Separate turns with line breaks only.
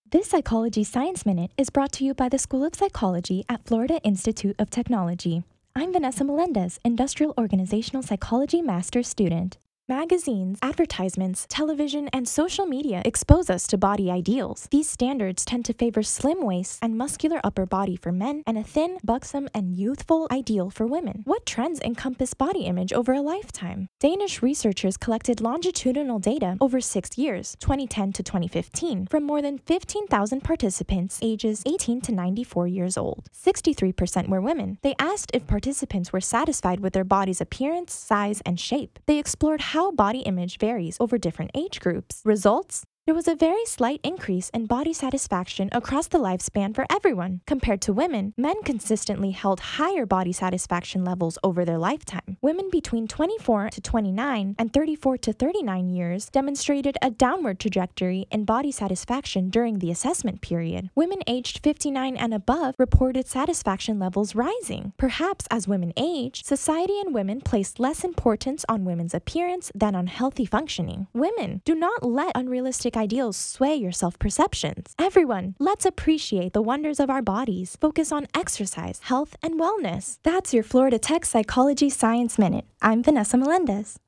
This Psychology Science Minute is brought to you by the School of Psychology at Florida Institute of Technology. I'm Vanessa Melendez, Industrial Organizational Psychology Master's student. Magazines, advertisements, television, and social media expose us to body ideals. These standards tend to favor slim waists and muscular upper body for men and a thin, buxom, and youthful ideal for women. What trends encompass body image over a lifetime? Danish researchers collected longitudinal data over 6 years, 2010 to 2015, from more than 15,000 participants ages 18 to 94 years old. 63% were women. They asked if participants were satisfied with their body's appearance, size, and shape. They explored how body image varies over different age groups. Results? There was a very slight increase in body satisfaction across the lifespan for everyone. Compared to women, men consistently held higher body satisfaction levels over their lifetime. Women between 24 to 29 and 34 to 39 years demonstrated a downward trajectory in body satisfaction during the assessment period. Women aged 59 and above reported satisfaction levels rising. Perhaps as women age, society and women placed less importance on women's appearance than on healthy functioning. Women, do not let unrealistic ideals sway your self-perceptions. Everyone, let's appreciate the wonders of our bodies. Focus on exercise, health, and wellness. That's your Florida Tech Psychology Science Minute. I'm Vanessa Melendez.